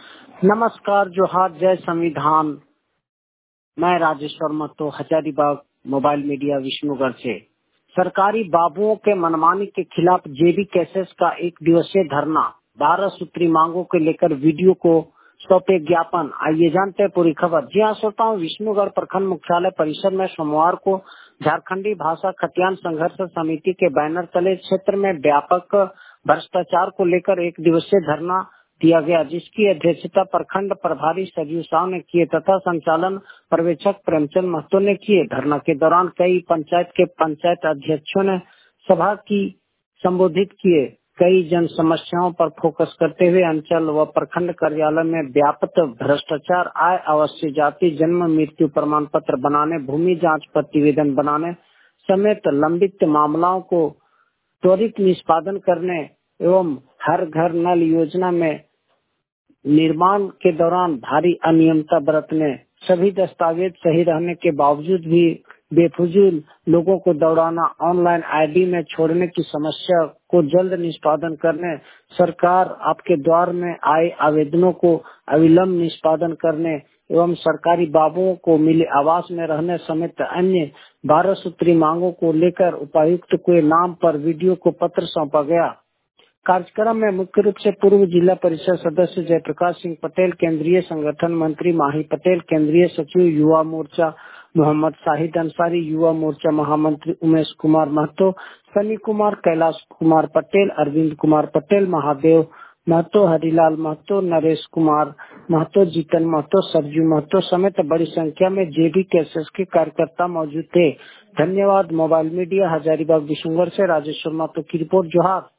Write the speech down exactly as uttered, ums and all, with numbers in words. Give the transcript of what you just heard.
नमस्कार, जोहार, जय संविधान। मैं राजेश्वर महतो, हजारीबाग मोबाइल मीडिया विष्णुगढ़ से। सरकारी बाबुओं के मनमानी के खिलाफ जेबी कैसेस का एक दिवसीय धरना, बारह सूत्री मांगों को लेकर वीडियो को सौंपे ज्ञापन। आइए जानते हैं पूरी खबर। जी हाँ श्रोताओं, विष्णुगढ़ प्रखंड मुख्यालय परिसर में सोमवार को झारखंडी भाषा खतियान संघर्ष समिति के बैनर तले क्षेत्र में व्यापक भ्रष्टाचार को लेकर एक दिवसीय धरना दिया गया, जिसकी अध्यक्षता प्रखंड प्रभारी सरयू साव ने किए तथा संचालन पर्यवेक्षक प्रेमचंद महतो ने किए। धरना के दौरान कई पंचायत के पंचायत अध्यक्षों ने सभा की संबोधित किए। कई जन समस्याओं पर फोकस करते हुए अंचल व प्रखंड कार्यालय में व्यापक भ्रष्टाचार, आय, आवासीय जाति, जन्म मृत्यु प्रमाण पत्र बनाने, भूमि जांच प्रतिवेदन बनाने समेत लंबित मामलों को त्वरित निष्पादन करने एवं हर घर नल योजना में निर्माण के दौरान भारी अनियमितता बरतने, सभी दस्तावेज सही रहने के बावजूद भी बेफिजूल लोगों को दौड़ाना, ऑनलाइन आईडी में छोड़ने की समस्या को जल्द निष्पादन करने, सरकार आपके द्वार में आए आवेदनों को अविलंब निष्पादन करने एवं सरकारी बाबुओं को मिले आवास में रहने समेत अन्य बारह सूत्री मांगों को लेकर उपायुक्त के नाम पर वीडियो को पत्र सौंपा गया। कार्यक्रम में मुख्य रूप से पूर्व जिला परिषद सदस्य जयप्रकाश सिंह पटेल, केंद्रीय संगठन मंत्री माही पटेल, केंद्रीय सचिव युवा मोर्चा मोहम्मद शाहिद अंसारी, युवा मोर्चा महामंत्री उमेश कुमार महतो, सनी कुमार, कैलाश कुमार पटेल, अरविंद कुमार पटेल, महादेव महतो, हरिलाल महतो, नरेश कुमार महतो, जीतन महतो, सरजू महतो समेत बड़ी संख्या में जेबी कैसेस के कार्यकर्ता मौजूद थे। धन्यवाद। मोबाइल मीडिया हजारीबाग विष्णुगढ़ से राजेश्वर महतो की रिपोर्ट। जोहार।